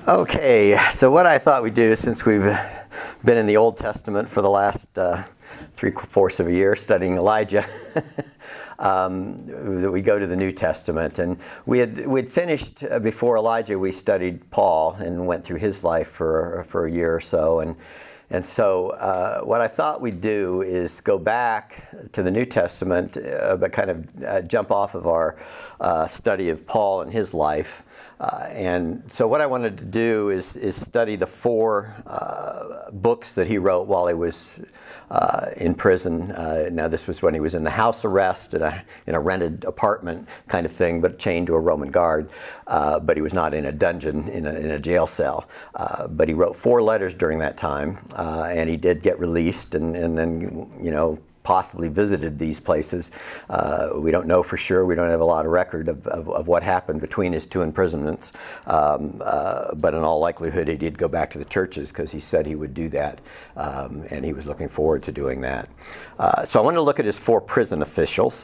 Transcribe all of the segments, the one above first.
Okay, so what I thought we'd do, since we've been in the Old Testament for the last 3/4 of a year studying Elijah, that we go to the New Testament. And we'd finished before Elijah. We studied Paul and went through his life for a year or so. And so what I thought we'd do is go back to the New Testament, but kind of jump off of our study of Paul and his life. And so what I wanted to do is study the 4 books that he wrote while he was in prison. Now this was when he was in the house arrest in a rented apartment kind of thing, but chained to a Roman guard. But he was not in a dungeon, in a jail cell. But he wrote 4 letters during that time, and he did get released, and then possibly visited these places. We don't know for sure. We don't have a lot of record of what happened between his 2 imprisonments. But in all likelihood, he did go back to the churches because he said he would do that. And he was looking forward to doing that. So I want to look at his 4 prison epistles.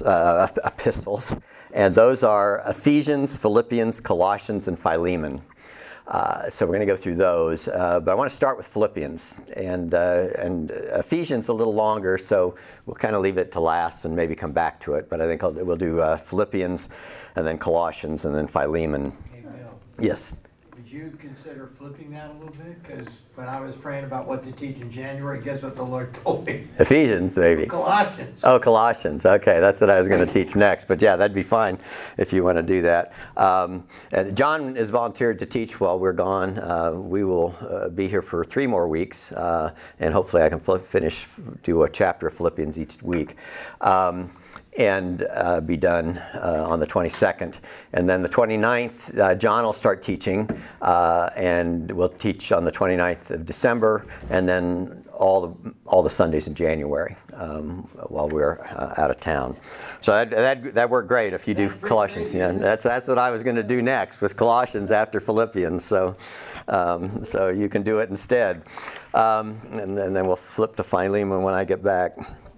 And those are Ephesians, Philippians, Colossians, and Philemon. So we're going to go through those, but I want to start with Philippians, and Ephesians a little longer, so we'll kind of leave it to last and maybe come back to it. But I think we'll do Philippians, and then Colossians, and then Philemon. Hey, Bill. Yes. Would you consider flipping that a little bit? Because when I was praying about what to teach in January, guess what the Lord told me? Ephesians, maybe. Colossians. Oh, Colossians. Okay, that's what I was going to teach next. But yeah, that'd be fine if you want to do that. And John is volunteered to teach while we're gone. We will be here for 3 more weeks, and hopefully I can do a chapter of Philippians each week. And be done on the 22nd. And then the 29th, John will start teaching, and we'll teach on the 29th of December, and then all the Sundays in January while we're out of town. So that worked great if you do Colossians. Yeah, that's what I was going to do next, was Colossians after Philippians. So you can do it instead. And then we'll flip to Philemon when I get back.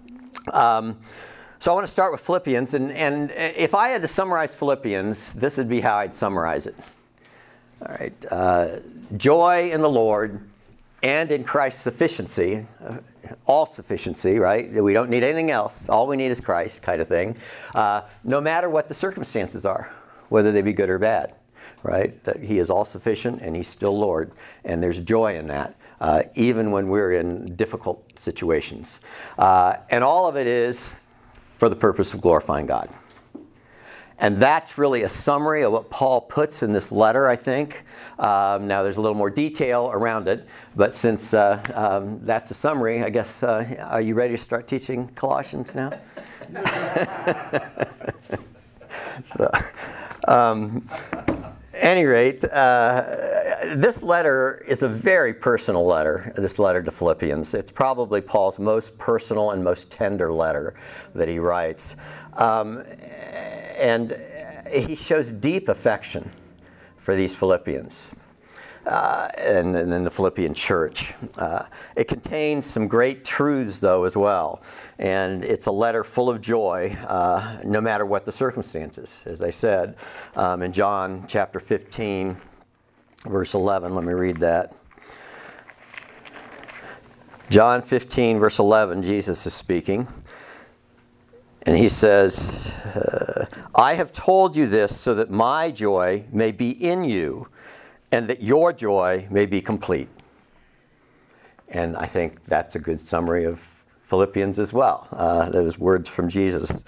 So I want to start with Philippians, and if I had to summarize Philippians, this would be how I'd summarize it. All right, joy in the Lord and in Christ's sufficiency, all sufficiency, right? We don't need anything else. All we need is Christ, kind of thing. No matter what the circumstances are, whether they be good or bad, right? That He is all sufficient and He's still Lord, and there's joy in that. Even when we're in difficult situations. And all of it is for the purpose of glorifying God. And that's really a summary of what Paul puts in this letter, I think. Now there's a little more detail around it, but since that's a summary, I guess, are you ready to start teaching Colossians now? Any rate, this letter is a very personal letter, this letter to Philippians. It's probably Paul's most personal and most tender letter that he writes. And he shows deep affection for these Philippians and then the Philippian church. It contains some great truths, though, as well. And it's a letter full of joy, no matter what the circumstances, as I said. In John chapter 15, verse 11, let me read that. John 15, verse 11, Jesus is speaking. And he says, I have told you this so that my joy may be in you, and that your joy may be complete. And I think that's a good summary of Philippians as well. Those words from Jesus.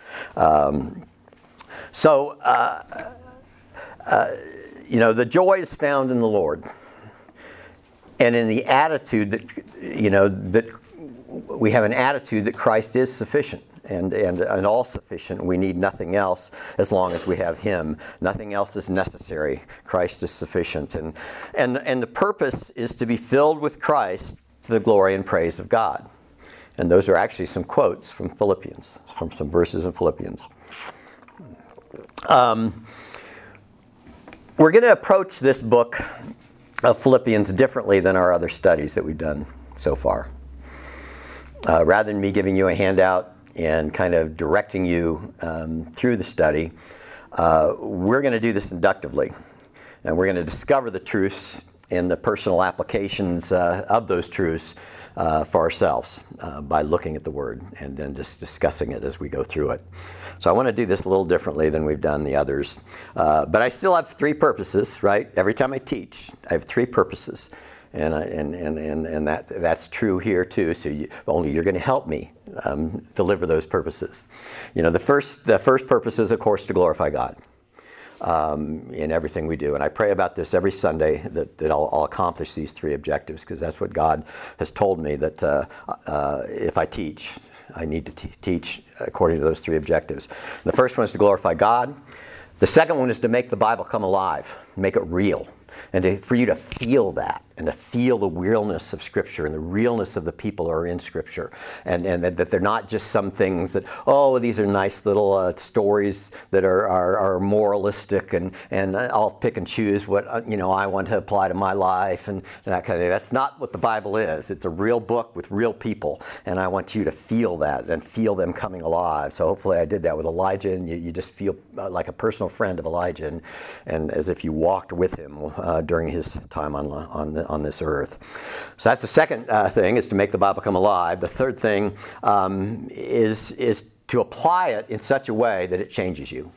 So the joy is found in the Lord, and in the attitude that we have an attitude that Christ is sufficient and all sufficient. We need nothing else as long as we have Him. Nothing else is necessary. Christ is sufficient, and the purpose is to be filled with Christ to the glory and praise of God. And those are actually some quotes from Philippians, from some verses in Philippians. We're going to approach this book of Philippians differently than our other studies that we've done so far. Rather than me giving you a handout and kind of directing you through the study, we're going to do this inductively. And we're going to discover the truths and the personal applications of those truths for ourselves by looking at the Word and then just discussing it as we go through it. So I want to do this a little differently than we've done the others. But I still have three purposes, right? Every time I teach, I have three purposes. And that's true here too. So only you're going to help me deliver those purposes. You know, the first purpose is, of course, to glorify God in everything we do. And I pray about this every Sunday that I'll accomplish these three objectives, because that's what God has told me, that if I teach, I need to teach according to those three objectives. The first one is to glorify God. The second one is to make the Bible come alive, make it real. And for you to feel that, and to feel the realness of Scripture and the realness of the people who are in Scripture. And that they're not just some things that, oh, these are nice little stories that are moralistic, and I'll pick and choose what I want to apply to my life and that kind of thing. That's not what the Bible is. It's a real book with real people, and I want you to feel that and feel them coming alive. So hopefully I did that with Elijah, and you just feel like a personal friend of Elijah, and as if you walked with him during his time on this earth. So that's the second thing, is to make the Bible come alive. The third thing is to apply it in such a way that it changes you.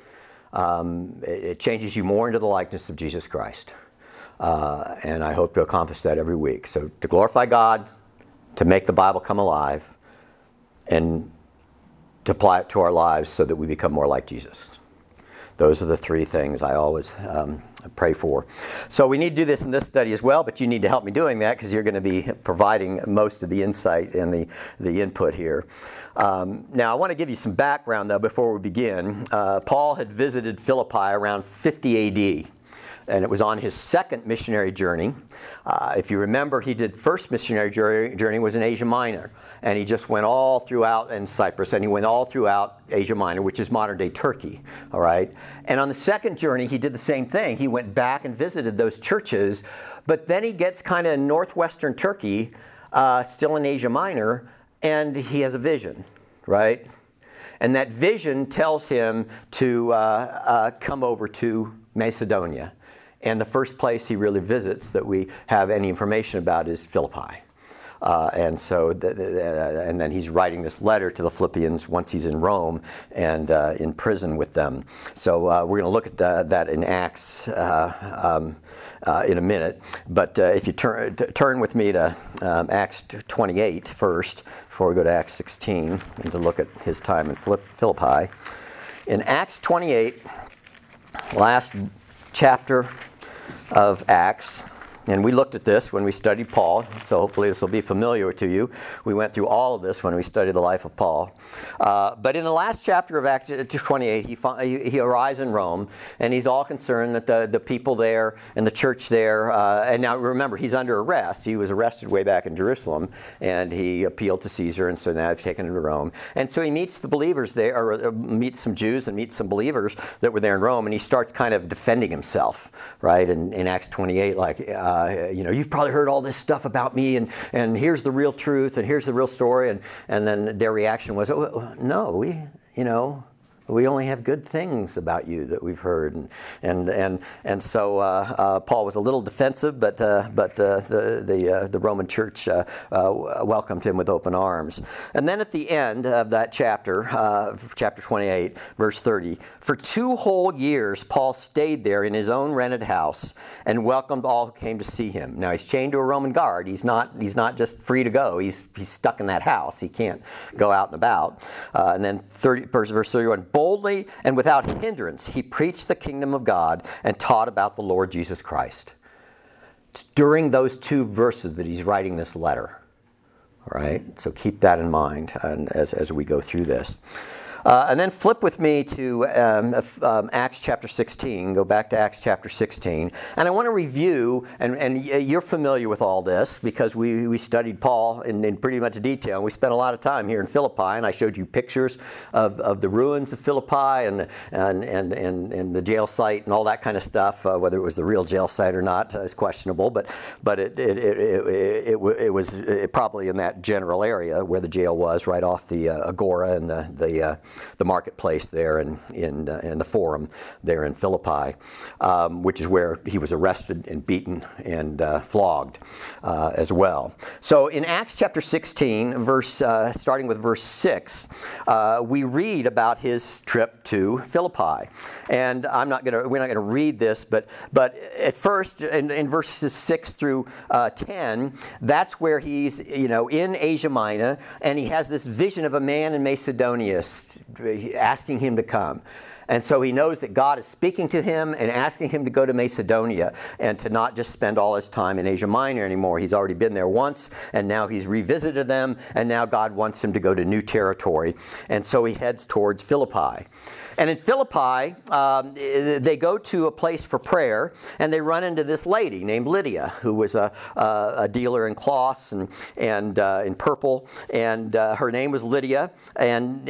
It changes you more into the likeness of Jesus Christ. And I hope to accomplish that every week. So to glorify God, to make the Bible come alive, and to apply it to our lives so that we become more like Jesus. Those are the three things I always pray for. So we need to do this in this study as well, but you need to help me doing that, because you're going to be providing most of the insight and the input here. Now, I want to give you some background, though, before we begin. Paul had visited Philippi around 50 A.D., and it was on his second missionary journey. If you remember, he did first missionary journey was in Asia Minor, and he just went all throughout in Cyprus, and he went all throughout Asia Minor, which is modern-day Turkey, all right? And on the second journey, he did the same thing. He went back and visited those churches, but then he gets kind of in northwestern Turkey, still in Asia Minor, and he has a vision, right? And that vision tells him to come over to Macedonia. And the first place he really visits that we have any information about is Philippi. And then he's writing this letter to the Philippians once he's in Rome and in prison with them. So we're going to look at that in Acts in a minute. But if you turn with me to Acts 28 first, before we go to Acts 16, and to look at his time in Philippi. In Acts 28, last chapter of Acts, and we looked at this when we studied Paul, so hopefully this will be familiar to you. We went through all of this when we studied the life of Paul. But in the last chapter of Acts 28, he arrives in Rome, and he's all concerned that the people there and the church there, and now remember, he's under arrest. He was arrested way back in Jerusalem, and he appealed to Caesar, and so now they've taken him to Rome. And so he meets the believers there, or meets some Jews and meets some believers that were there in Rome, and he starts kind of defending himself, right, in Acts 28, like, you've probably heard all this stuff about me, and here's the real truth, and here's the real story, and then their reaction was, oh, no, we only have good things about you that we've heard, and so Paul was a little defensive, but the Roman Church welcomed him with open arms. And then at the end of that chapter, chapter 28, verse 30, for 2 whole years Paul stayed there in his own rented house and welcomed all who came to see him. Now he's chained to a Roman guard. He's not just free to go. He's stuck in that house. He can't go out and about. And then verse 31. Boldly and without hindrance, he preached the kingdom of God and taught about the Lord Jesus Christ. It's during those 2 verses that he's writing this letter. All right? So keep that in mind as we go through this. And then flip with me to Acts chapter 16. Go back to Acts chapter 16. And I want to review, and you're familiar with all this because we studied Paul in pretty much detail. And we spent a lot of time here in Philippi, and I showed you pictures of the ruins of Philippi and the jail site and all that kind of stuff. Whether it was the real jail site or not is questionable, but it was probably in that general area where the jail was, right off the Agora and the the marketplace there in the forum there in Philippi, which is where he was arrested and beaten and flogged as well. So in Acts chapter 16, starting with verse 6, we read about his trip to Philippi. And we're not going to read this, but at first in verses 6 through 10, that's where he's in Asia Minor, and he has this vision of a man in Macedonia asking him to come. And so he knows that God is speaking to him and asking him to go to Macedonia and to not just spend all his time in Asia Minor anymore. He's already been there once, and now he's revisited them, and now God wants him to go to new territory. And so he heads towards Philippi. And in Philippi, they go to a place for prayer, and they run into this lady named Lydia, who was a dealer in cloths and in purple, and her name was Lydia, and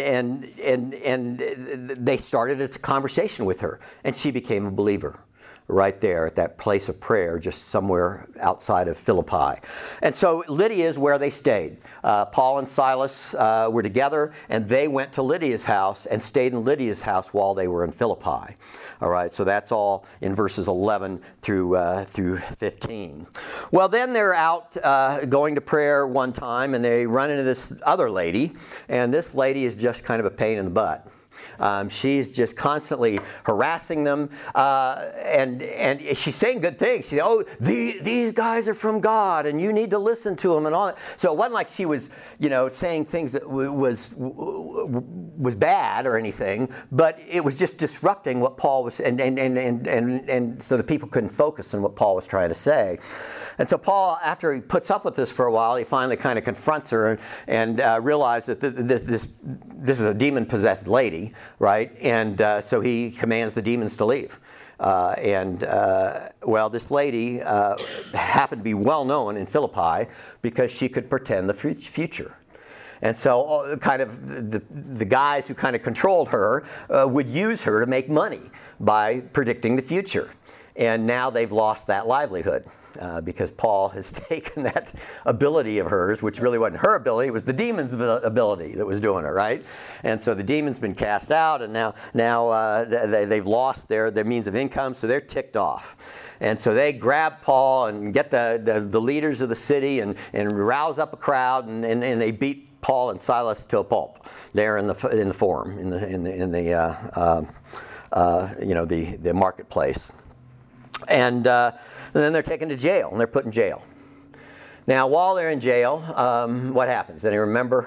they started a conversation with her, and she became a believer right there at that place of prayer just somewhere outside of Philippi. And so Lydia is where they stayed. Paul and Silas were together, and they went to Lydia's house and stayed in Lydia's house while they were in Philippi. All right, so that's all in verses 11 through 15. Well, then they're out going to prayer one time, and they run into this other lady, and this lady is just kind of a pain in the butt. She's just constantly harassing them, and she's saying good things. She said, "Oh, these guys are from God, and you need to listen to them," and all that. So it wasn't like she was, saying things that was bad or anything, but it was just disrupting what Paul was, and so the people couldn't focus on what Paul was trying to say. And so Paul, after he puts up with this for a while, he finally kind of confronts her and realizes that this is a demon-possessed lady, right? And so he commands the demons to leave. This lady happened to be well known in Philippi because she could pretend the future. And so kind of the guys who kind of controlled her would use her to make money by predicting the future. And now they've lost that livelihood. Because Paul has taken that ability of hers, which really wasn't her ability, it was the demon's ability that was doing it, right? And so the demon's been cast out, and now they've lost their means of income, so they're ticked off. And so they grab Paul and get the leaders of the city and rouse up a crowd, and they beat Paul and Silas to a pulp there in the forum, in the marketplace. And then they're taken to jail, and they're put in jail. Now, while they're in jail, what happens? Any remember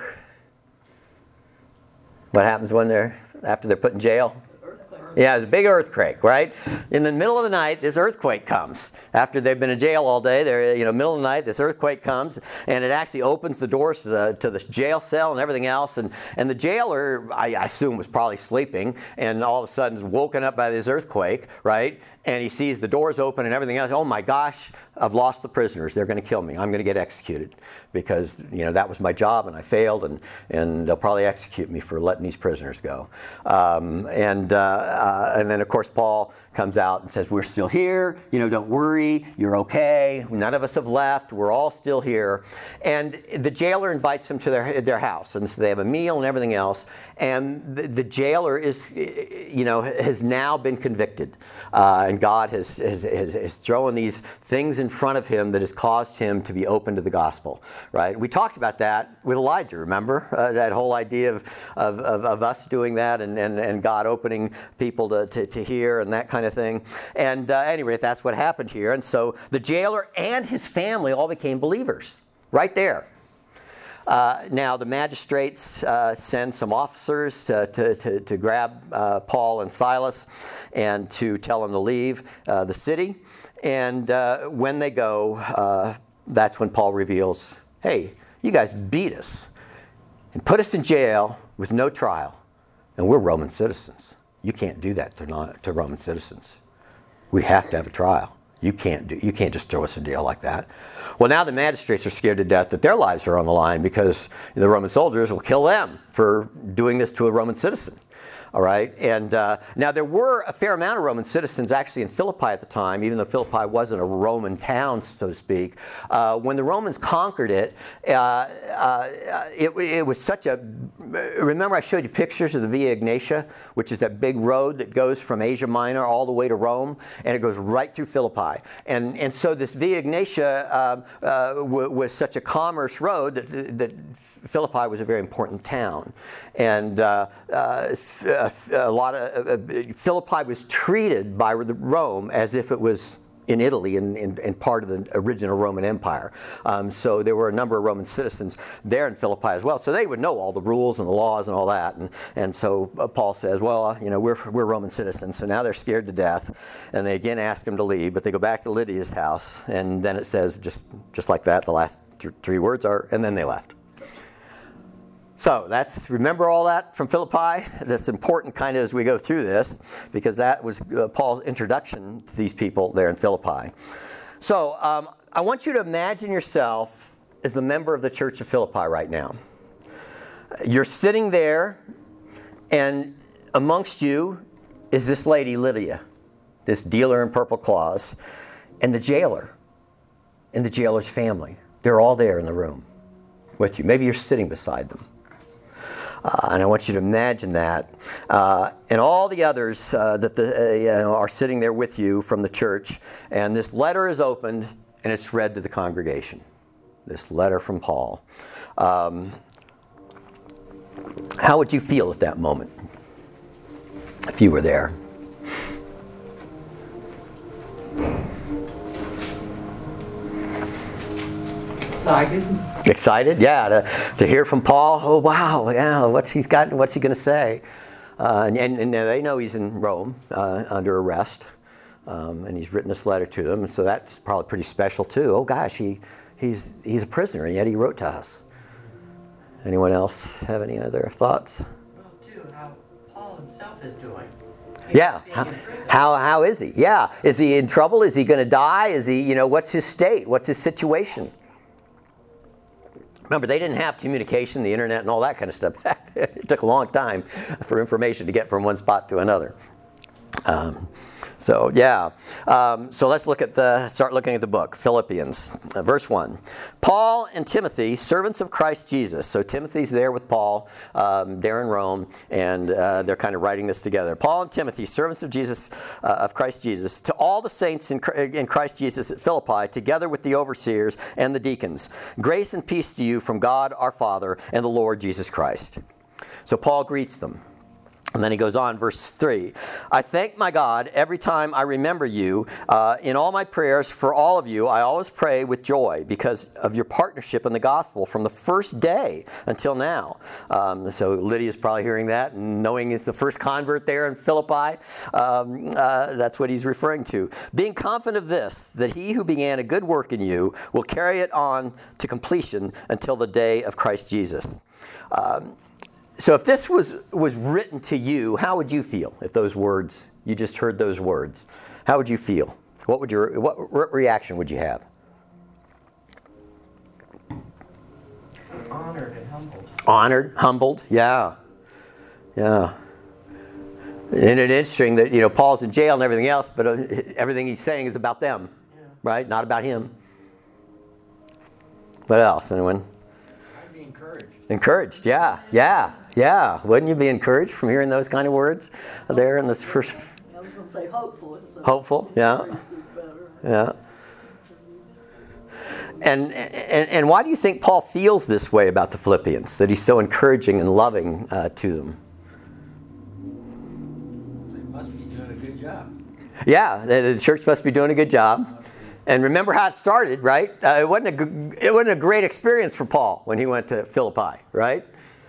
what happens after they're put in jail? Yeah, it was a big earthquake, right? In the middle of the night, this earthquake comes. After they've been in jail all day, middle of the night, this earthquake comes, and it actually opens the doors to the jail cell and everything else. And the jailer, I assume, was probably sleeping, and all of a sudden is woken up by this earthquake, right? And he sees the doors open and everything else. Oh my gosh, I've lost the prisoners. They're going to kill me. I'm going to get executed because that was my job and I failed, and they'll probably execute me for letting these prisoners go. And then of course Paul comes out and says, "We're still here. Don't worry. You're okay. None of us have left. We're all still here." And the jailer invites them to their house, and so they have a meal and everything else. And the jailer has now been convicted, and God has thrown these things in front of him that has caused him to be open to the gospel. Right? We talked about that with Elijah. Remember that whole idea of us doing that, and God opening people to hear and that kind of thing. And anyway, that's what happened here. And so the jailer and his family all became believers right there. Now the magistrates send some officers to grab Paul and Silas and to tell them to leave the city. And when they go, that's when Paul reveals, "Hey, you guys beat us and put us in jail with no trial, and we're Roman citizens. You can't do that to Roman citizens. We have to have a trial. You can't just throw us in jail like that." Well, now the magistrates are scared to death that their lives are on the line because the Roman soldiers will kill them for doing this to a Roman citizen. All right, and now there were a fair amount of Roman citizens actually in Philippi at the time, even though Philippi wasn't a Roman town, so to speak. When the Romans conquered it, it was such a... Remember I showed you pictures of the Via Egnatia, which is that big road that goes from Asia Minor all the way to Rome, and it goes right through Philippi. And so this Via Egnatia was such a commerce road that Philippi was a very important town. And Philippi was treated by Rome as if it was in Italy and part of the original Roman Empire. So there were a number of Roman citizens there in Philippi as well. So they would know all the rules and the laws and all that. And so Paul says, well, we're Roman citizens. So now they're scared to death. And they again ask him to leave. But they go back to Lydia's house. And then it says, just like that, the last three words are, and then they left. So remember all that from Philippi? That's important kind of as we go through this, because that was Paul's introduction to these people there in Philippi. So I want you to imagine yourself as the member of the church of Philippi right now. You're sitting there, and amongst you is this lady, Lydia, this dealer in purple cloths, and the jailer, and the jailer's family. They're all there in the room with you. Maybe you're sitting beside them. And I want you to imagine that. And all the others that are sitting there with you from the church. And this letter is opened and it's read to the congregation. This letter from Paul. How would you feel at that moment if you were there? Excited, yeah, to hear from Paul. Oh wow, yeah, what's he going to say? And they know he's in Rome under arrest, and he's written this letter to them, and so that's probably pretty special too. Oh gosh, he's a prisoner, and yet he wrote to us. Anyone else have any other thoughts? Well, too, how Paul himself is doing. Yeah, how is he? Yeah, is he in trouble? Is he going to die? Is he, what's his state? What's his situation? Remember, they didn't have communication, the internet, and all that kind of stuff. It took a long time for information to get from one spot to another. So let's start looking at the book, Philippians, verse 1. Paul and Timothy, servants of Christ Jesus. So Timothy's there with Paul, there in Rome, and they're kind of writing this together. Paul and Timothy, servants of Jesus, of Christ Jesus, to all the saints in Christ Jesus at Philippi, together with the overseers and the deacons. Grace and peace to you from God our Father and the Lord Jesus Christ. So Paul greets them. And then he goes on, verse 3. I thank my God every time I remember you. In all my prayers for all of you, I always pray with joy because of your partnership in the gospel from the first day until now. So Lydia's probably hearing that and knowing it's the first convert there in Philippi. That's what he's referring to. Being confident of this, that he who began a good work in you will carry it on to completion until the day of Christ Jesus. So if this was written to you, how would you feel if you just heard those words? How would you feel? What reaction would you have? Honored and humbled. Honored, humbled, yeah. And it's interesting that Paul's in jail and everything else, but everything he's saying is about them, right? Not about him. What else? Anyone? I'd be encouraged. Encouraged, yeah. Wouldn't you be encouraged from hearing those kind of words there in this first? I was going to say hopeful. Hopeful, yeah. And why do you think Paul feels this way about the Philippians? That he's so encouraging and loving to them? They must be doing a good job. Yeah, the church must be doing a good job. And remember how it started, right? It wasn't a great experience for Paul when he went to Philippi, right?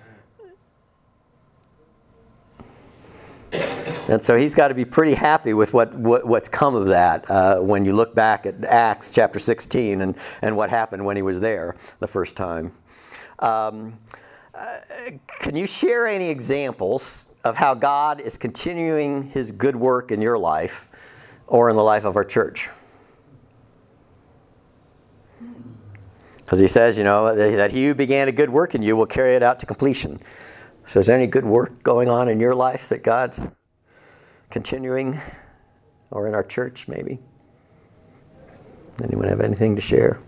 And so he's got to be pretty happy with what's come of that when you look back at Acts chapter 16 and what happened when he was there the first time. Can you share any examples of how God is continuing his good work in your life or in the life of our church? Because he says, that he who began a good work in you will carry it out to completion. So is there any good work going on in your life that God's continuing, or in our church maybe? Anyone have anything to share?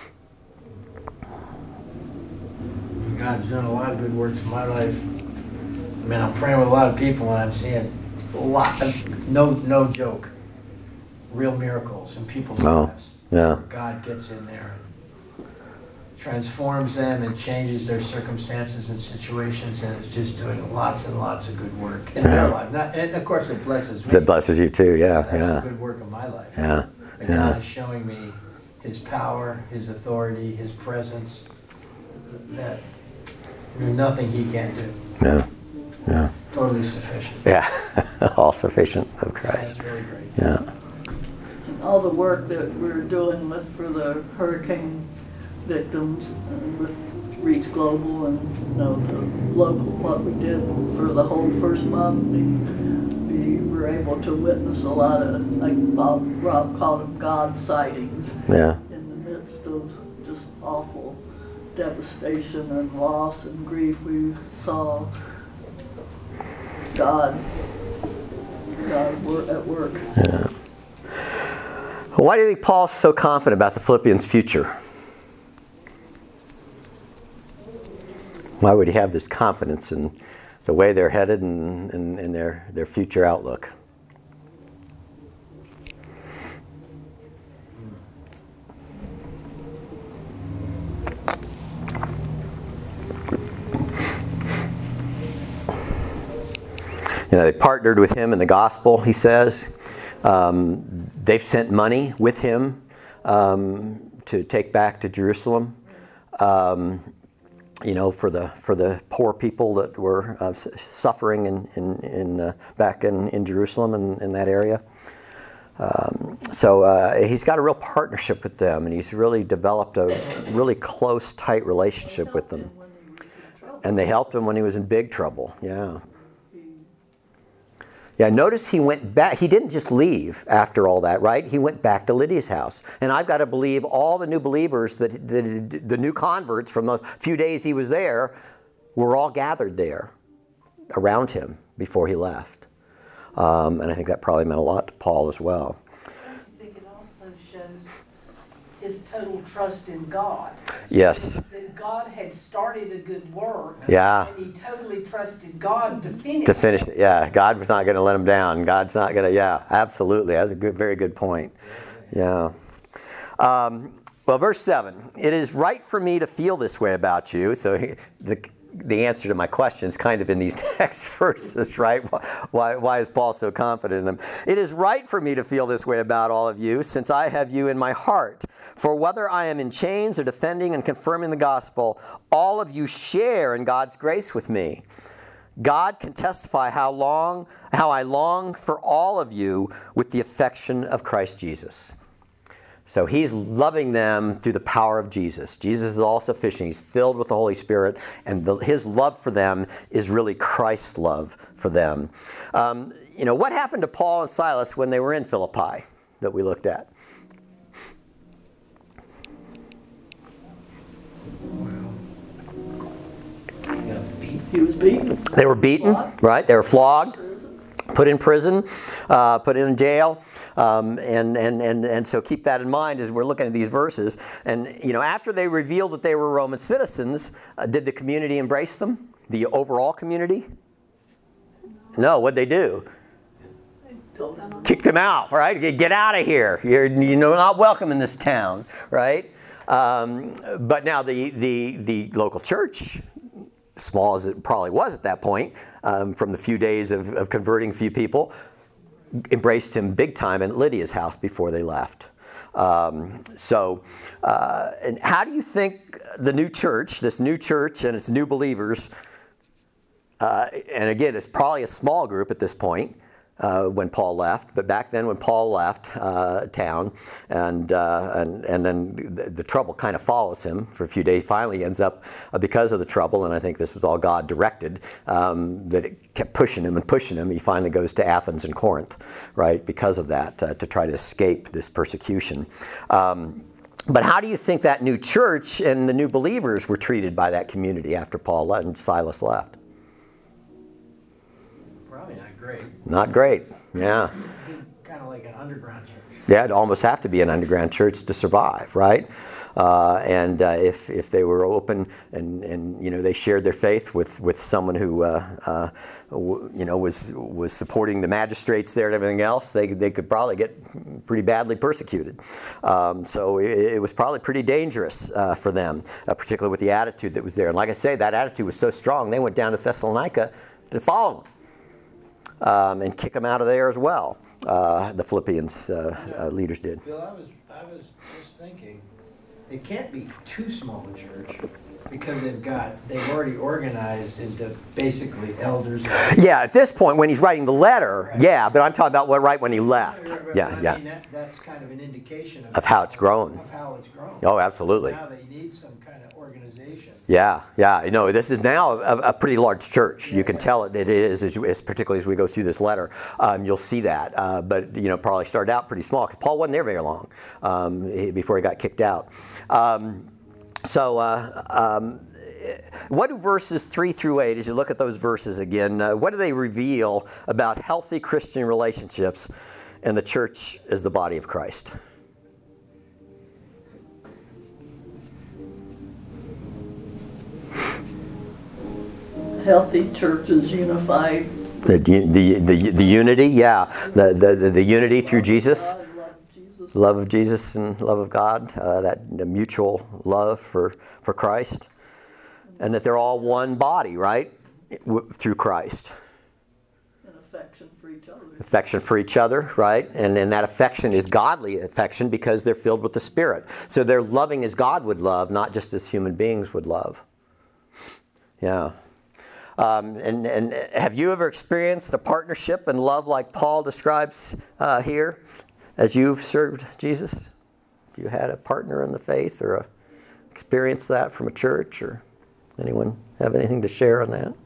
God's done a lot of good works in my life. I mean, I'm praying with a lot of people and I'm seeing a lot of, no joke, real miracles in people's Wow. lives. Yeah. Where God gets in there and transforms them and changes their circumstances and situations, and is just doing lots and lots of good work in their life. And of course it blesses me. That blesses you too, yeah, That's yeah. the good work of my life. Yeah, And yeah. God is showing me His power, His authority, His presence, that there's nothing He can't do. Yeah, yeah. Totally sufficient. Yeah, all sufficient of Christ. That's really great. Yeah, And all the work that we're doing for the hurricane victims with Reach Global and the local, what we did for the whole first month, we were able to witness a lot of, like Rob called them God sightings, yeah, in the midst of just awful devastation and loss and grief. We saw God at work. yeah. Why do you think Paul's so confident about the Philippians' future? Why would he have this confidence in the way they're headed and their future outlook? You know, they partnered with him in the gospel, he says. They've sent money with him to take back to Jerusalem. You know, for the poor people that were suffering back in Jerusalem and in that area. So he's got a real partnership with them, and he's really developed a really close, tight relationship with them. And they helped him when he was in big trouble. Yeah. Yeah, notice he went back. He didn't just leave after all that, right? He went back to Lydia's house. And I've got to believe all the new believers, the new converts from the few days he was there, were all gathered there around him before he left. And I think that probably meant a lot to Paul as well. I think it also shows his total trust in God. Yes. That God had started a good work. Yeah. And he totally trusted God to finish. To finish, yeah. God was not going to let him down. God's not going to, yeah, absolutely. That's a very good point. Yeah. Well, verse 7, it is right for me to feel this way about you. So the answer to my question is kind of in these next verses, right? Why is Paul so confident in them? It is right for me to feel this way about all of you, since I have you in my heart. For whether I am in chains or defending and confirming the gospel, all of you share in God's grace with me. God can testify how I long for all of you with the affection of Christ Jesus. So he's loving them through the power of Jesus. Jesus is all sufficient. He's filled with the Holy Spirit, and his love for them is really Christ's love for them. You know, what happened to Paul and Silas when they were in Philippi that we looked at? He was beaten. They were beaten, right? They were flogged, put in prison, put in jail. And so keep that in mind as we're looking at these verses. And, you know, after they revealed that they were Roman citizens, did the community embrace them? The overall community? No, what'd they do? Kicked them out, right? Get out of here. You're not welcome in this town, right? But now the local church, small as it probably was at that point, from the few days of converting a few people, embraced him big time at Lydia's house before they left. And how do you think the new church, this new church and its new believers, and again, it's probably a small group at this point when Paul left, but back then when Paul left town, and then the trouble kind of follows him for a few days, finally ends up because of the trouble, and I think this was all God directed, that it kept pushing him. He finally goes to Athens and Corinth, right, because of that, to try to escape this persecution. But how do you think that new church and the new believers were treated by that community after Paul and Silas left? Probably not great. Not great. Yeah. Kind of like an underground church. Yeah, it'd almost have to be an underground church to survive, right? And if they were open and you know they shared their faith with someone who you know was supporting the magistrates there and everything else, they could probably get pretty badly persecuted. So it was probably pretty dangerous for them, particularly with the attitude that was there. And like I say, that attitude was so strong, they went down to Thessalonica to follow them and kick them out of there as well. The Philippians leaders did. Bill, I was just thinking, it can't be too small a church because they've already organized into basically elders. Yeah, at this point when he's writing the letter, Right. yeah, but I'm talking about right when he left. Yeah, I mean, yeah. that's kind of an indication Of how it's grown. Of how it's grown. Oh, absolutely. Now they need some kind of organization. Yeah, yeah. You know, this is now a pretty large church. You can tell it is, particularly as we go through this letter. You'll see that. But, you know, probably started out pretty small because Paul wasn't there very long before he got kicked out. What do verses 3 through 8, as you look at those verses again, what do they reveal about healthy Christian relationships and the church as the body of Christ? Healthy churches unified. The unity, yeah. The unity through Jesus. God, love Jesus. Love of Jesus and love of God, that mutual love for Christ. And that they're all one body, right? Through Christ. And affection for each other. Affection for each other, right? And that affection is godly affection because they're filled with the Spirit. So they're loving as God would love, not just as human beings would love. Yeah. And have you ever experienced a partnership and love like Paul describes here as you've served Jesus? Have you had a partner in the faith or experienced that from a church? Or anyone have anything to share on that?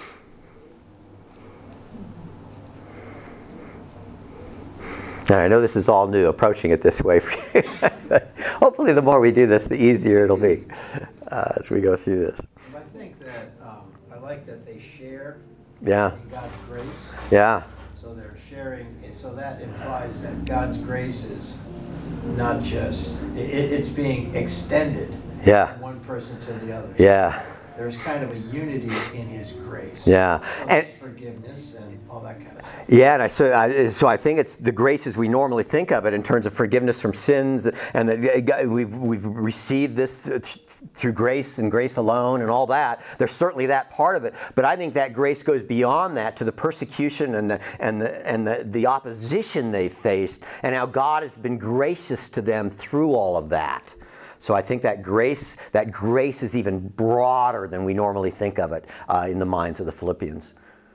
Now, I know this is all new, approaching it this way for you. Hopefully the more we do this, the easier it'll be as we go through this. I think that I like that they share Yeah, in God's grace. yeah, So they're sharing, so that implies that God's grace is not just, it's being extended yeah, from one person to the other. yeah, There's kind of a unity in His grace. yeah. And Forgiveness and all that kind of stuff. yeah, and so I think it's the grace as we normally think of it in terms of forgiveness from sins, and that we've received this through grace and grace alone and all that. There's certainly that part of it, but I think that grace goes beyond that to the persecution and the opposition they faced, and how God has been gracious to them through all of that. So I think that grace is even broader than we normally think of it in the minds of the Philippians.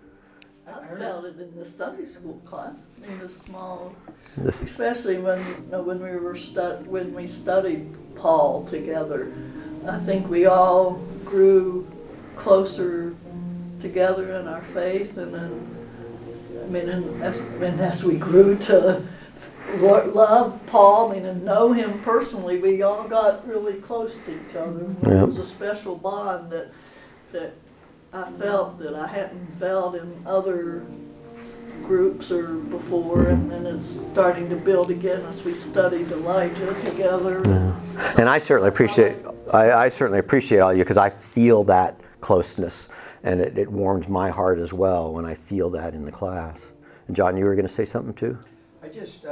I felt it in the Sunday school class, in the small, This, especially when we studied Paul together. I think we all grew closer together in our faith, and then, as we grew to love Paul, and know him personally, we all got really close to each other. Yeah. It was a special bond that I felt that I hadn't felt in other groups or before, and then it's starting to build again as we studied Elijah together. yeah. And I certainly appreciate all you, because I feel that closeness, and it warmed my heart as well when I feel that in the class. And John, you were going to say something too? I just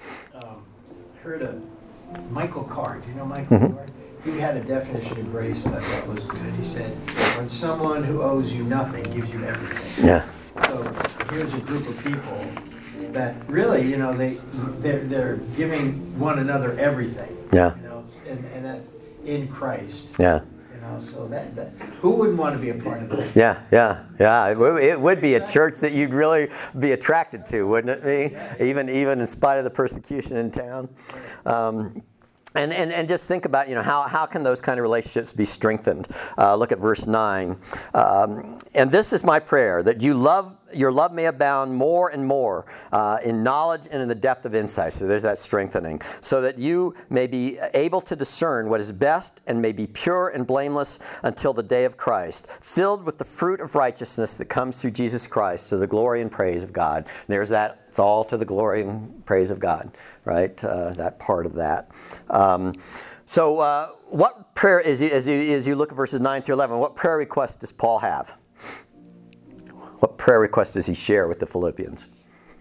heard of Michael Card. Do you know Michael Card? He had a definition of grace that I thought was good. He said, when someone who owes you nothing gives you everything. Yeah. So here's a group of people that really, they're giving one another everything. Yeah. And that in Christ. Yeah. So that who wouldn't want to be a part of that? Yeah. It would be a church that you'd really be attracted to, wouldn't it be? Yeah. Even in spite of the persecution in town. And just think about, how can those kind of relationships be strengthened? Look at verse 9. And this is my prayer, that you love your love may abound more and more in knowledge and in the depth of insight. So there's that strengthening. So that you may be able to discern what is best and may be pure and blameless until the day of Christ, filled with the fruit of righteousness that comes through Jesus Christ to the glory and praise of God. And there's that. It's all to the glory and praise of God, right? That part of that. So what prayer, as you look at verses 9 through 11, what prayer request does Paul have? What prayer request does he share with the Philippians?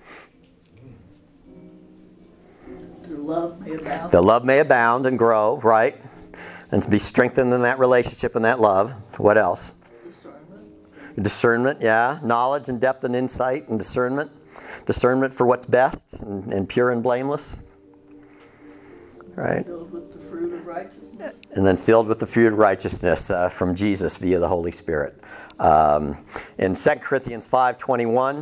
Their love may abound. The love may abound and grow, right? And to be strengthened in that relationship and that love. What else? Discernment. Discernment, yeah. Knowledge and depth and insight and discernment. Discernment for what's best and pure and blameless. Right? Filled with the fruit of righteousness. And then filled with the fruit of righteousness from Jesus via the Holy Spirit. In 2 Corinthians 5:21,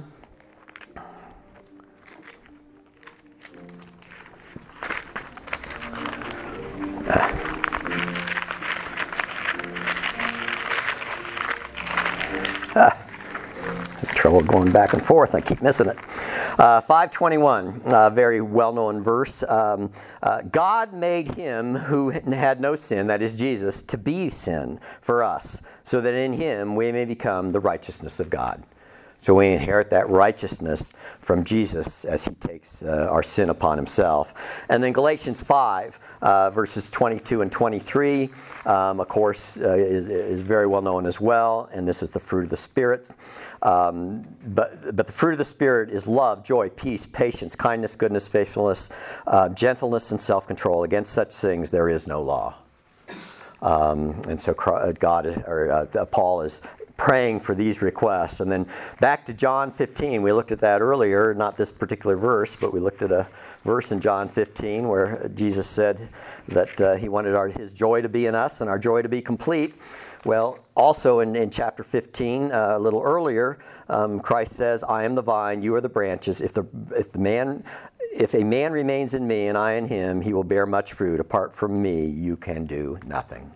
trouble going back and forth. I keep missing it. 5:21, very well-known verse. God made him who had no sin, that is Jesus, to be sin for us, so that in him we may become the righteousness of God. So we inherit that righteousness from Jesus as he takes our sin upon himself. And then Galatians 5, verses 22 and 23, of course, is very well known as well. And this is the fruit of the Spirit. But the fruit of the Spirit is love, joy, peace, patience, kindness, goodness, faithfulness, gentleness, and self-control. Against such things there is no law. And so Paul is praying for these requests. And then back to John 15, we looked at that earlier, not this particular verse, but we looked at a verse in John 15 where Jesus said that he wanted his joy to be in us and our joy to be complete. Well, also in chapter 15, a little earlier, Christ says, I am the vine, you are the branches. If a man remains in me and I in him, he will bear much fruit. Apart from me, you can do nothing.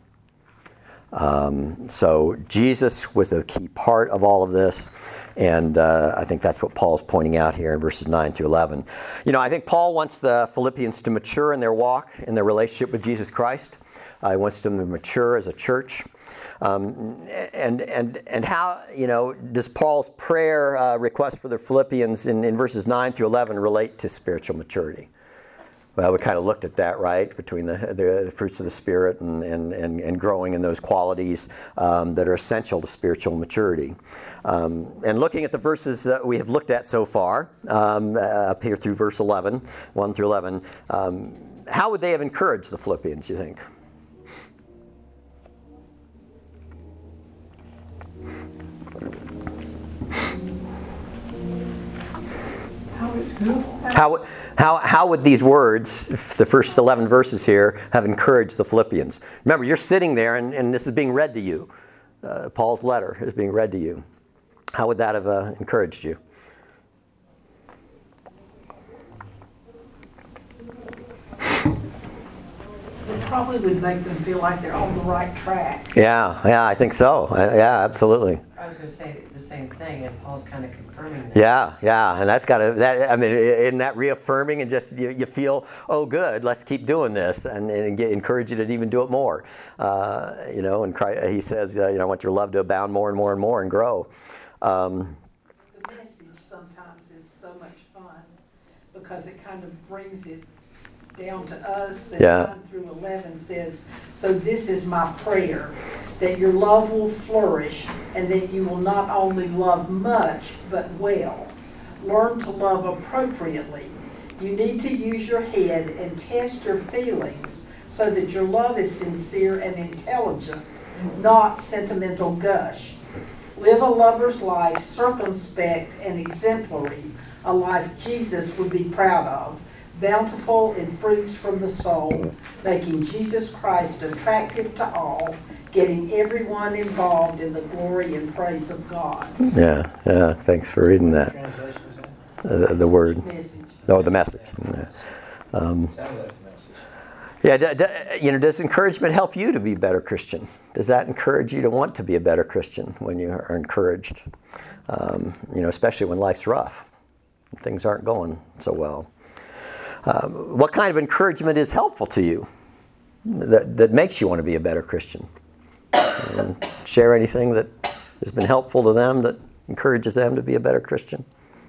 So Jesus was a key part of all of this, and I think that's what Paul's pointing out here in verses 9 through 11. You know, I think Paul wants the Philippians to mature in their walk, in their relationship with Jesus Christ. He wants them to mature as a church. And how, you know, does Paul's prayer request for the Philippians in verses 9 through 11 relate to spiritual maturity? Well, we kind of looked at that, right, between the fruits of the Spirit and growing in those qualities that are essential to spiritual maturity. And looking at the verses that we have looked at so far, up here through verse 11, 1 through 11, how would they have encouraged the Philippians, you think? How would these words, the first 11 verses here, have encouraged the Philippians? Remember, you're sitting there and this is being read to you. Paul's letter is being read to you. How would that have encouraged you? It probably would make them feel like they're on the right track. Yeah, I think so. Yeah, absolutely. I was going to say the same thing, and Paul's kind of confirming that. Yeah, and that's got to, isn't that reaffirming and just you feel, oh good, let's keep doing this and encourage you to even do it more. And Christ, he says, I want your love to abound more and more and more and grow. The message sometimes is so much fun because it kind of brings it down to us. And 9 through 11 says, so this is my prayer, that your love will flourish and that you will not only love much, but well. Learn to love appropriately. You need to use your head and test your feelings so that your love is sincere and intelligent, not sentimental gush. Live a lover's life, circumspect and exemplary, a life Jesus would be proud of. Bountiful in fruits from the soul, making Jesus Christ attractive to all, getting everyone involved in the glory and praise of God. Yeah, thanks for reading that. Translation is that? The word. Message. Oh, the message. Yeah. Sounds like the message. Yeah, does encouragement help you to be a better Christian? Does that encourage you to want to be a better Christian when you are encouraged? Especially when life's rough, things aren't going so well. What kind of encouragement is helpful to you that makes you want to be a better Christian? Share anything that has been helpful to them that encourages them to be a better Christian?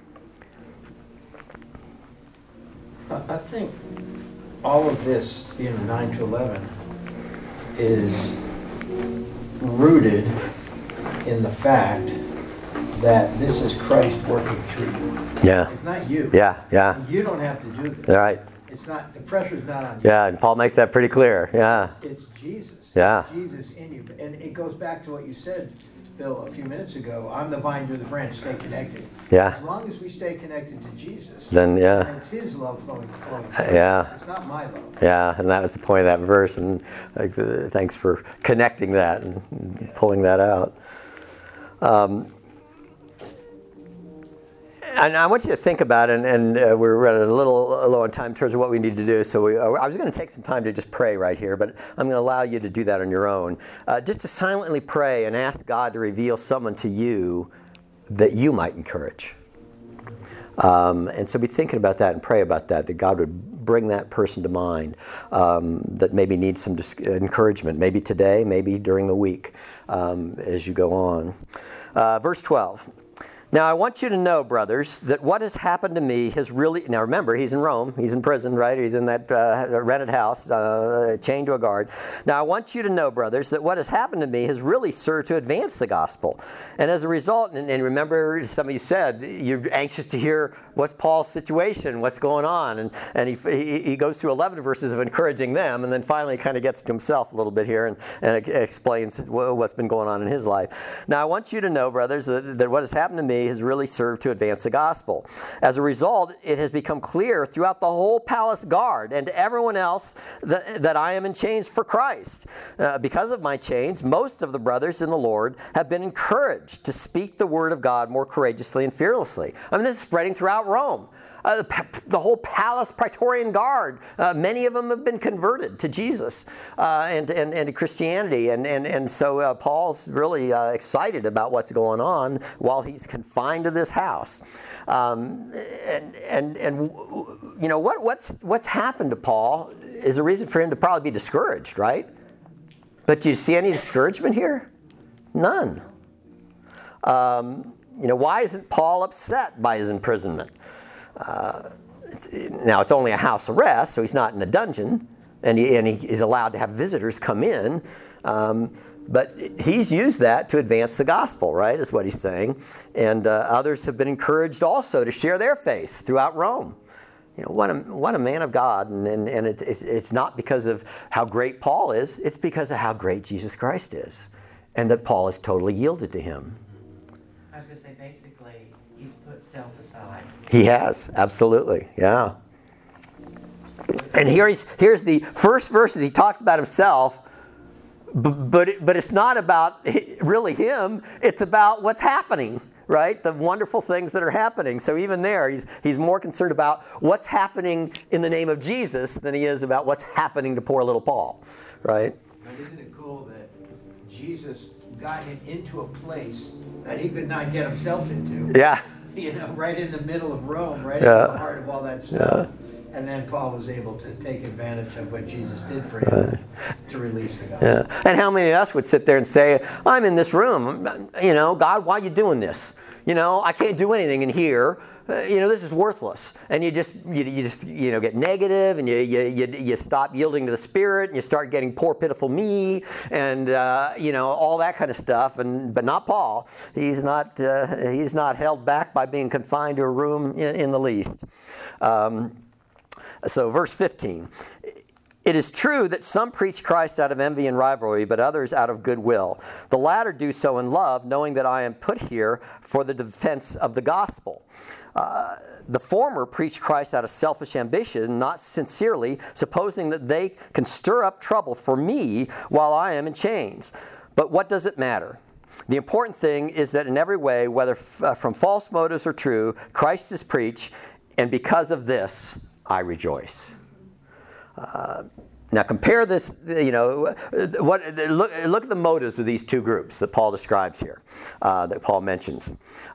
I think all of this, 9 to 11, is rooted in the fact that this is Christ working through you. Yeah. It's not you. Yeah. You don't have to do this. All right. It's not, the pressure's not on you. Yeah, and Paul makes that pretty clear. Yeah. It's Jesus. Yeah. It's Jesus in you. And it goes back to what you said, Bill, a few minutes ago. I'm the vine, you're the branch. Stay connected. Yeah. As long as we stay connected to Jesus, Then, yeah. and it's His love flowing through. Yeah. It's not my love. Yeah, and that was the point of that verse, and thanks for connecting that and pulling that out. And I want you to think about it, and we're running a little low on time in terms of what we need to do, so I was going to take some time to just pray right here, but I'm going to allow you to do that on your own. Just to silently pray and ask God to reveal someone to you that you might encourage. And so be thinking about that and pray about that God would bring that person to mind that maybe needs some encouragement, maybe today, maybe during the week as you go on. Verse 12. Now I want you to know, brothers, that what has happened to me has really... Now remember, he's in Rome. He's in prison, right? He's in that rented house, chained to a guard. Now I want you to know, brothers, that what has happened to me has really served to advance the gospel. And as a result, and remember, some of you said, you're anxious to hear what's Paul's situation, what's going on. And he goes through 11 verses of encouraging them, and then finally kind of gets to himself a little bit here and explains what's been going on in his life. Now I want you to know, brothers, that what has happened to me has really served to advance the gospel. As a result, it has become clear throughout the whole palace guard and to everyone else that I am in chains for Christ. Because of my chains, most of the brothers in the Lord have been encouraged to speak the word of God more courageously and fearlessly. I mean, this is spreading throughout Rome. The whole palace Praetorian Guard, many of them have been converted to Jesus and to Christianity. And so Paul's really excited about what's going on while he's confined to this house. What's happened to Paul is a reason for him to probably be discouraged, right? But do you see any discouragement here? None. Why isn't Paul upset by his imprisonment? Now it's only a house arrest, so he's not in a dungeon, and he is allowed to have visitors come in. But he's used that to advance the gospel, right? Is what he's saying. And others have been encouraged also to share their faith throughout Rome. What a man of God, and it's not because of how great Paul is. It's because of how great Jesus Christ is, and that Paul is totally yielded to him. I was going to say, basically, he's put self aside. He has, absolutely, yeah. And here's the first verses. He talks about himself, but it's not about really him. It's about what's happening, right? The wonderful things that are happening. So even there, he's more concerned about what's happening in the name of Jesus than he is about what's happening to poor little Paul, right? But isn't it cool that Jesus got him into a place that he could not get himself into? Yeah. Right in the middle of Rome, right in the heart of all that stuff. Yeah. And then Paul was able to take advantage of what Jesus did for him to release the gospel. Yeah. And how many of us would sit there and say, I'm in this room, God, why are you doing this? I can't do anything in here. This is worthless. And you just get negative, and you stop yielding to the Spirit, and you start getting poor, pitiful me, and all that kind of stuff. But not Paul. He's not held back by being confined to a room in the least. So verse 15. It is true that some preach Christ out of envy and rivalry, but others out of goodwill. The latter do so in love, knowing that I am put here for the defense of the gospel. The former preach Christ out of selfish ambition, not sincerely, supposing that they can stir up trouble for me while I am in chains. But what does it matter? The important thing is that in every way, whether from false motives or true, Christ is preached, and because of this, I rejoice. Now compare this, look at the motives of these two groups that Paul describes here, that Paul mentions.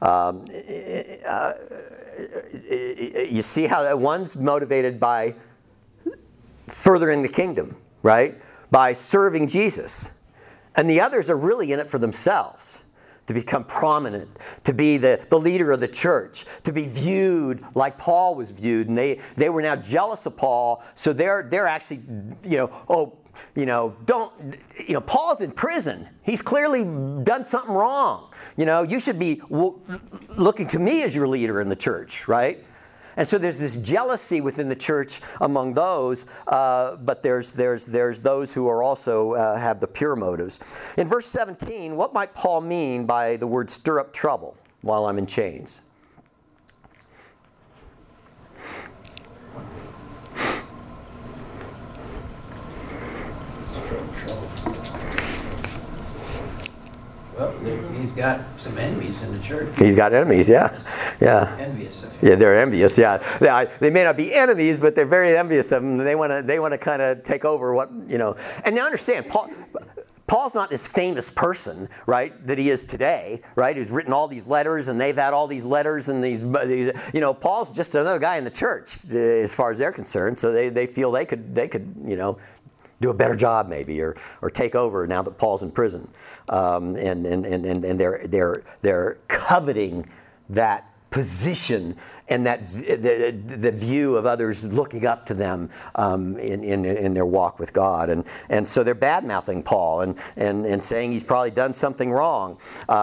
You see how that one's motivated by furthering the kingdom, right? By serving Jesus. And the others are really in it for themselves. To become prominent, to be the leader of the church, to be viewed like Paul was viewed. And they were now jealous of Paul, so they're actually, Paul's in prison. He's clearly done something wrong. You should be looking to me as your leader in the church, right? And so there's this jealousy within the church among those, but there's those who are also have the pure motives. In verse 17, what might Paul mean by the word stir up trouble while I'm in chains? Well, he's got some enemies in the church. He's got enemies, yeah. Envious of him. Yeah, they're envious. Yeah, they may not be enemies, but they're very envious of him. They want to kind of take over what. And now understand, Paul's not this famous person, right, that he is today, right? Who's written all these letters, and they've had all these letters, and these Paul's just another guy in the church, as far as they're concerned. So they feel they could do a better job maybe, or take over now that Paul's in prison, and they're coveting that position and that the view of others looking up to them in their walk with God, and so they're bad mouthing Paul and saying he's probably done something wrong,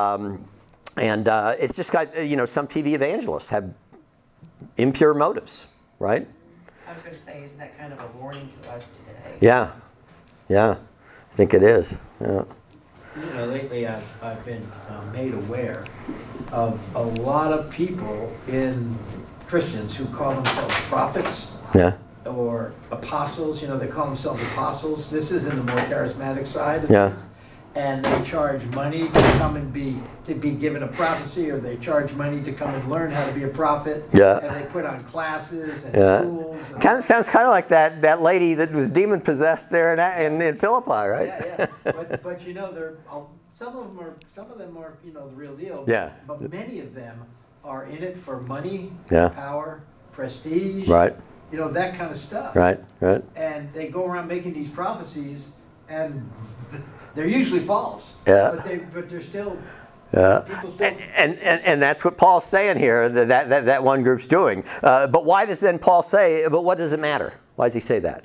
and it's just got some TV evangelists have impure motives, right? I was going to say, isn't that kind of a warning to us today? Yeah, I think it is. Yeah. Lately I've been made aware of a lot of people Christians who call themselves prophets. Yeah. Or apostles. They call themselves apostles. This is in the more charismatic side of Yeah. things. And they charge money to come and be given a prophecy, or they charge money to come and learn how to be a prophet. Yeah. And they put on classes and schools. And Sounds kind of like that lady that was demon possessed there in Philippi, right? Yeah. But they're some of them are the real deal. Yeah. But many of them are in it for money, Yeah. power, prestige. Right. That kind of stuff. Right. And they go around making these prophecies, and they're usually false. Yeah. But they're still. Yeah. People still. And that's what Paul's saying here. That one group's doing. But why does then Paul say? But what does it matter? Why does he say that?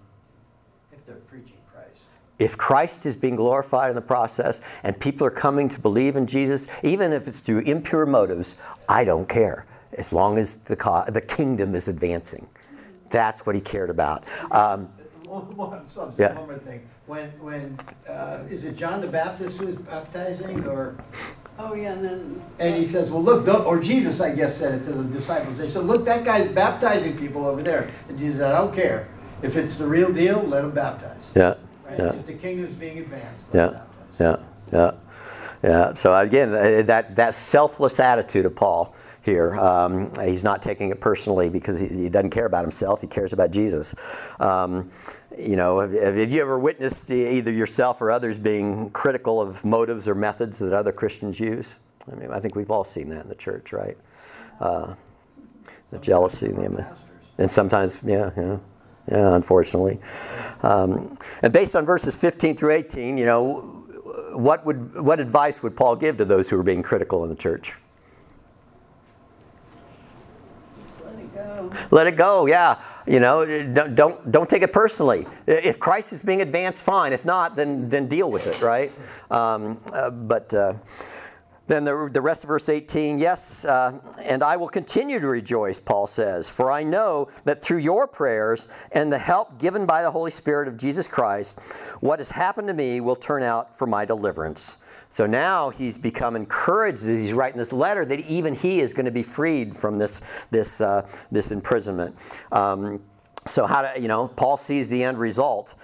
If they're preaching Christ. If Christ is being glorified in the process, and people are coming to believe in Jesus, even if it's through impure motives, I don't care, as long as the kingdom is advancing. That's what he cared about. One more thing. When is it John the Baptist who was baptizing, or? Oh yeah, And he says, well, look, or Jesus, I guess, said it to the disciples. They said, look, that guy's baptizing people over there. And Jesus said, I don't care. If it's the real deal, let him baptize. Yeah. Right? Yeah. If the kingdom is being advanced, let him baptize. Yeah. So again, that selfless attitude of Paul here, he's not taking it personally because he doesn't care about himself. He cares about Jesus. Have you ever witnessed either yourself or others being critical of motives or methods that other Christians use? I think we've all seen that in the church, right? The jealousy, and sometimes, unfortunately. And based on verses 15 through 18, what advice would Paul give to those who are being critical in the church? Let it go, yeah. Don't take it personally. If Christ is being advanced, fine. If not, then deal with it, right? Then the rest of verse 18, yes, and I will continue to rejoice, Paul says, for I know that through your prayers and the help given by the Holy Spirit of Jesus Christ, what has happened to me will turn out for my deliverance. So now he's become encouraged as he's writing this letter that even he is going to be freed from this imprisonment. So Paul sees the end result,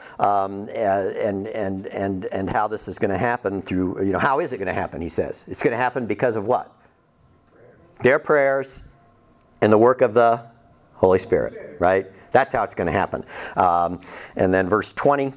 and how this is going to happen through, how is it going to happen, he says. It's going to happen because of what? Their prayers and the work of the Holy Spirit, right? That's how it's going to happen. And then verse 20.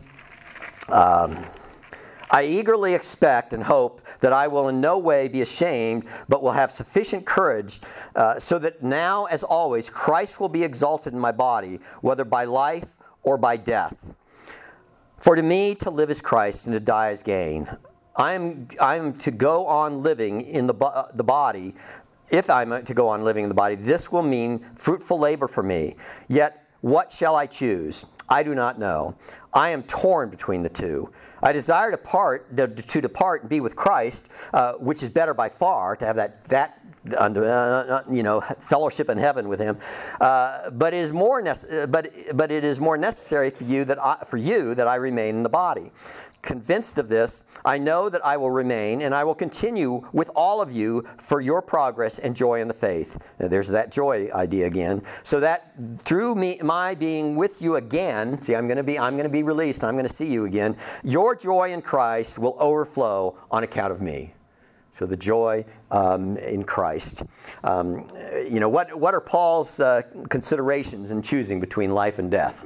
I eagerly expect and hope that I will in no way be ashamed, but will have sufficient courage, so that now, as always, Christ will be exalted in my body, whether by life or by death. For to me, to live is Christ, and to die is gain. I am to go on living in the body. If I'm to go on living in the body, this will mean fruitful labor for me. Yet, what shall I choose? I do not know. I am torn between the two. I desire to depart and be with Christ, which is better by far, to have that fellowship in heaven with Him. But it is more necessary for you that I remain in the body. Convinced of this, I know that I will remain, and I will continue with all of you for your progress and joy in the faith. Now, there's that joy idea again. So that through my being with you again, see, I'm going to be released. I'm going to see you again. Your joy in Christ will overflow on account of me. So the joy in Christ. What are Paul's considerations in choosing between life and death?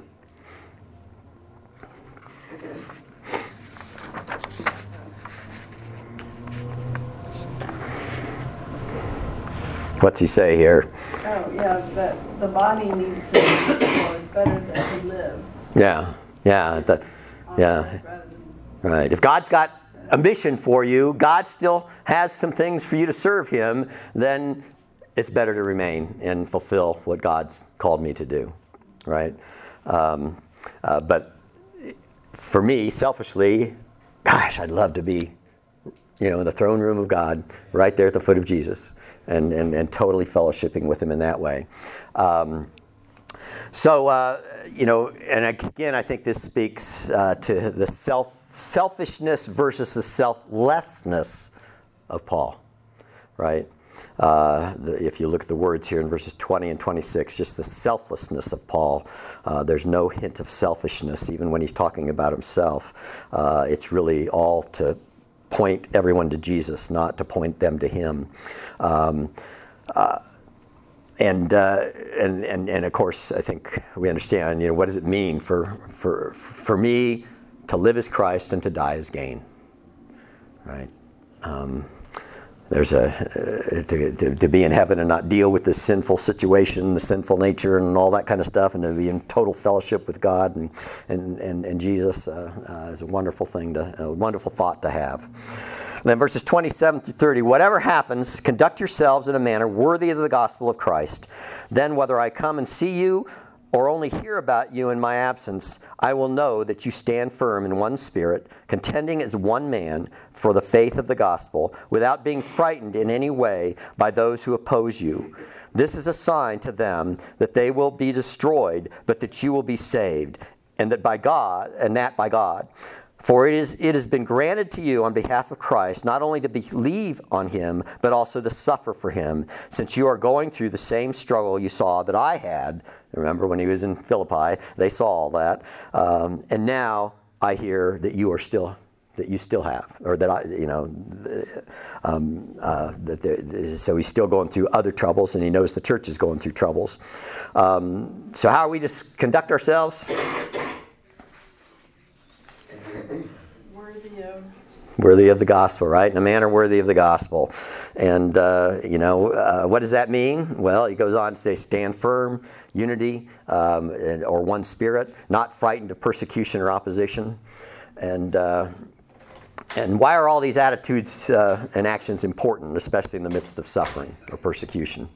What's he say here? Oh, yeah, but the body needs to live, so it's better that we live. Yeah. Right. If God's got a mission for you, God still has some things for you to serve Him, then it's better to remain and fulfill what God's called me to do. Right? But for me, selfishly, gosh, I'd love to be, in the throne room of God, right there at the foot of Jesus. And totally fellowshipping with Him in that way. And again, I think this speaks to the selfishness versus the selflessness of Paul, right? If you look at the words here in verses 20 and 26, just the selflessness of Paul. There's no hint of selfishness, even when he's talking about himself. It's really all to point everyone to Jesus, not to point them to Him. And of course, I think we understand, what does it mean for me to live as Christ and to die as gain, right? There's to be in heaven and not deal with this sinful situation, the sinful nature, and all that kind of stuff, and to be in total fellowship with God and Jesus is a wonderful thing, a wonderful thought to have. And then verses 27 through 30, whatever happens, conduct yourselves in a manner worthy of the gospel of Christ. Then whether I come and see you or only hear about you in my absence, I will know that you stand firm in one spirit, contending as one man for the faith of the gospel, without being frightened in any way by those who oppose you. This is a sign to them that they will be destroyed, but that you will be saved, and that by God. For it has been granted to you on behalf of Christ not only to believe on Him, but also to suffer for Him, since you are going through the same struggle you saw that I had. Remember when he was in Philippi, they saw all that. And now I hear that you still have, or that so he's still going through other troubles, and he knows the church is going through troubles. So how are we to conduct ourselves? Worthy of the gospel, right? In a manner worthy of the gospel. And, what does that mean? Well, he goes on to say, stand firm, unity, or one spirit, not frightened of persecution or opposition. And why are all these attitudes and actions important, especially in the midst of suffering or persecution?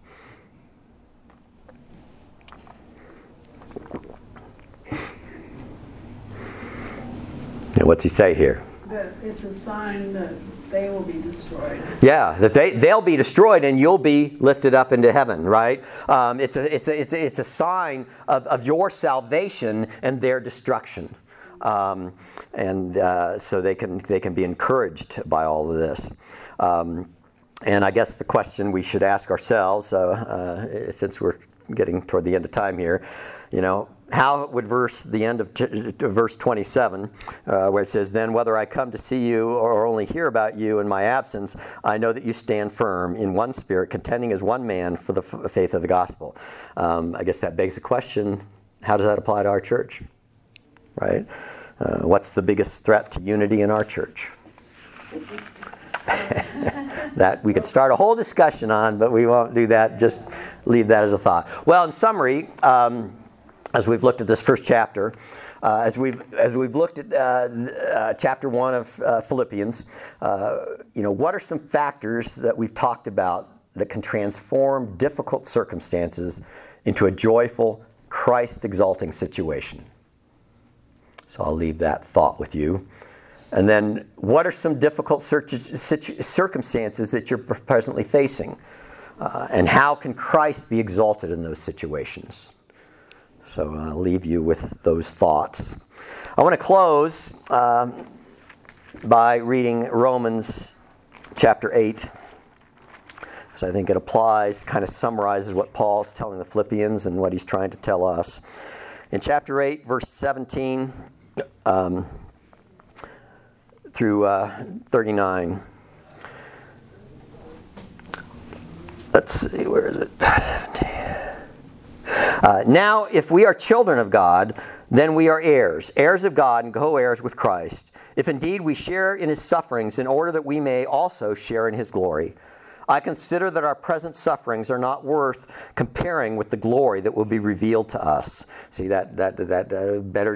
And what's he say here? That it's a sign that they will be destroyed. Yeah, that they'll be destroyed and you'll be lifted up into heaven, right? It's a sign of your salvation and their destruction, so they can be encouraged by all of this. And I guess the question we should ask ourselves, since we're getting toward the end of time here, how would the end of verse 27, where it says, then whether I come to see you or only hear about you in my absence, I know that you stand firm in one spirit, contending as one man for the faith of the gospel. I guess that begs the question, how does that apply to our church? Right? What's the biggest threat to unity in our church? That we could start a whole discussion on, but we won't do that. Just leave that as a thought. Well, in summary, as we've looked at this first chapter, as we've looked at chapter 1 of Philippians, what are some factors that we've talked about that can transform difficult circumstances into a joyful, Christ-exalting situation? So I'll leave that thought with you. And then, what are some difficult circumstances that you're presently facing? And how can Christ be exalted in those situations? So I'll leave you with those thoughts. I want to close by reading Romans chapter 8. So I think it applies, kind of summarizes what Paul's telling the Philippians and what he's trying to tell us. In chapter 8, verse 17 through 39. Let's see, where is it? Now, if we are children of God, then we are heirs, heirs of God and co-heirs with Christ, if indeed we share in his sufferings in order that we may also share in his glory. I consider that our present sufferings are not worth comparing with the glory that will be revealed to us. See, that better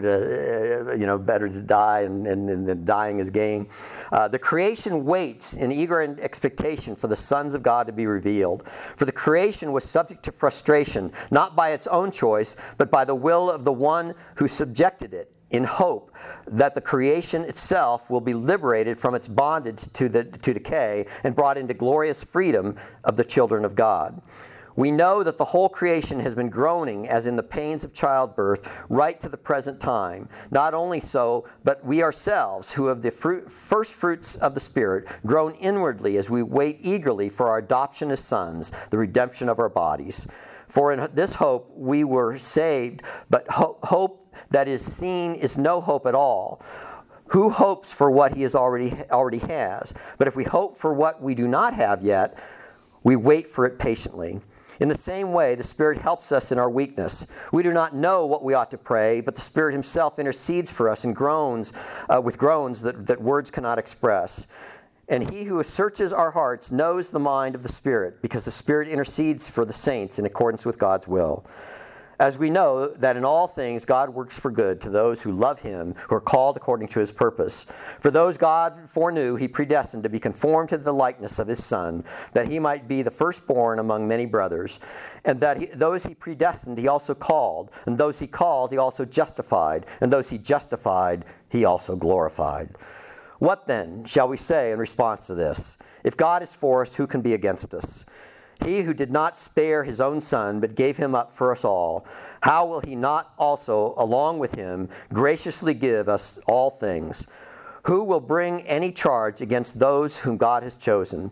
to die and dying is gain. The creation waits in eager expectation for the sons of God to be revealed. For the creation was subject to frustration, not by its own choice, but by the will of the one who subjected it, in hope that the creation itself will be liberated from its bondage to decay and brought into glorious freedom of the children of God. We know that the whole creation has been groaning as in the pains of childbirth right to the present time. Not only so, but we ourselves, who have the first fruits of the Spirit, groan inwardly as we wait eagerly for our adoption as sons, the redemption of our bodies. For in this hope we were saved, but hope that is seen is no hope at all. Who hopes for what he already has? But if we hope for what we do not have yet, we wait for it patiently. In the same way, the Spirit helps us in our weakness. We do not know what we ought to pray, but the Spirit himself intercedes for us and groans with groans that words cannot express. And he who searches our hearts knows the mind of the Spirit, because the Spirit intercedes for the saints in accordance with God's will. As we know that in all things God works for good to those who love him, who are called according to his purpose. For those God foreknew, he predestined to be conformed to the likeness of his Son, that he might be the firstborn among many brothers. And that those he predestined, he also called. And those he called, he also justified. And those he justified, he also glorified. What then shall we say in response to this? If God is for us, who can be against us? He who did not spare his own Son, but gave him up for us all, how will he not also, along with him, graciously give us all things? Who will bring any charge against those whom God has chosen?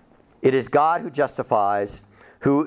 It is God who justifies. Who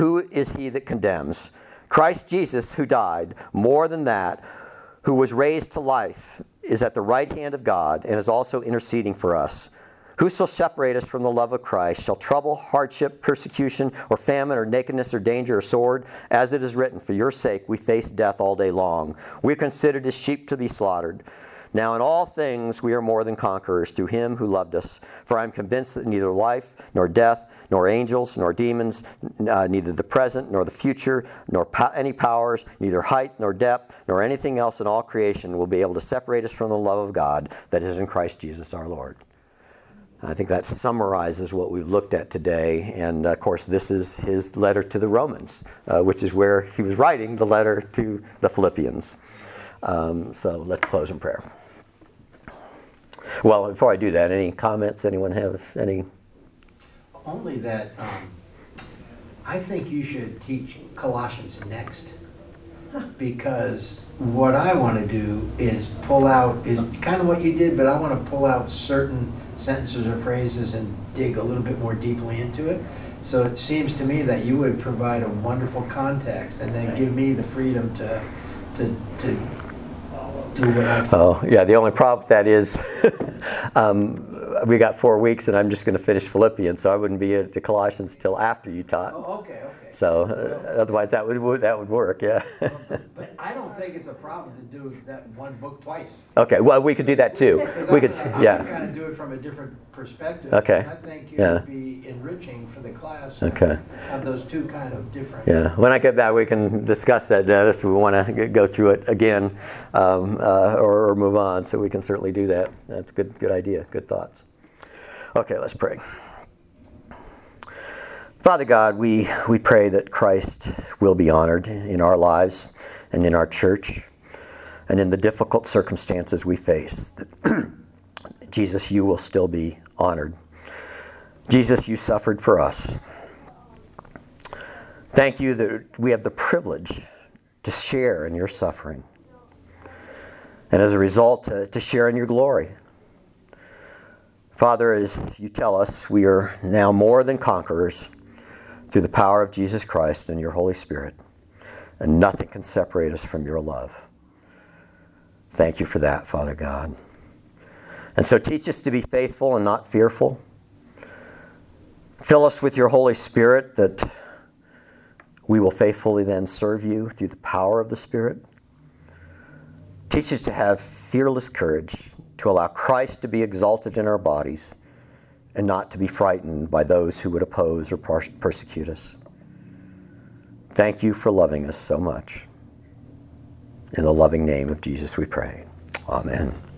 is he that condemns? Christ Jesus, who died, more than that, who was raised to life, is at the right hand of God and is also interceding for us. Who shall separate us from the love of Christ? Shall trouble, hardship, persecution, or famine, or nakedness, or danger, or sword? As it is written, for your sake we face death all day long. We are considered as sheep to be slaughtered. Now in all things we are more than conquerors through him who loved us. For I am convinced that neither life, nor death, nor angels, nor demons, neither the present, nor the future, nor any powers, neither height, nor depth, nor anything else in all creation will be able to separate us from the love of God that is in Christ Jesus our Lord. I think that summarizes what we've looked at today. And of course, this is his letter to the Romans, which is where he was writing the letter to the Philippians. So let's close in prayer. Well, before I do that, any comments? Anyone have any? Only that I think you should teach Colossians next, because what I want to do is pull out, is kind of what you did, but I want to pull out certain sentences or phrases and dig a little bit more deeply into it. So it seems to me that you would provide a wonderful context and then give me the freedom to do what I... Oh, yeah, the only problem with that is we got 4 weeks and I'm just going to finish Philippians, so I wouldn't be at the Colossians till after you taught. Oh, okay. So otherwise that would work, yeah. But I don't think it's a problem to do that one book twice. Okay, well, we could do that too. We could, I'm yeah. gonna kind of do it from a different perspective. Okay. And I think it Yeah. would be enriching for the class. Okay. to Have those two kind of different. Yeah, when I get back, we can discuss that if we want to go through it again, or move on. So we can certainly do that. That's a good idea. Good thoughts. Okay, let's pray. Father God, we pray that Christ will be honored in our lives and in our church and in the difficult circumstances we face. That Jesus, you will still be honored. Jesus, you suffered for us. Thank you that we have the privilege to share in your suffering. And as a result, to share in your glory. Father, as you tell us, we are now more than conquerors through the power of Jesus Christ and your Holy Spirit. And nothing can separate us from your love. Thank you for that, Father God. And so teach us to be faithful and not fearful. Fill us with your Holy Spirit that we will faithfully then serve you through the power of the Spirit. Teach us to have fearless courage, to allow Christ to be exalted in our bodies and not to be frightened by those who would oppose or persecute us. Thank you for loving us so much. In the loving name of Jesus we pray. Amen.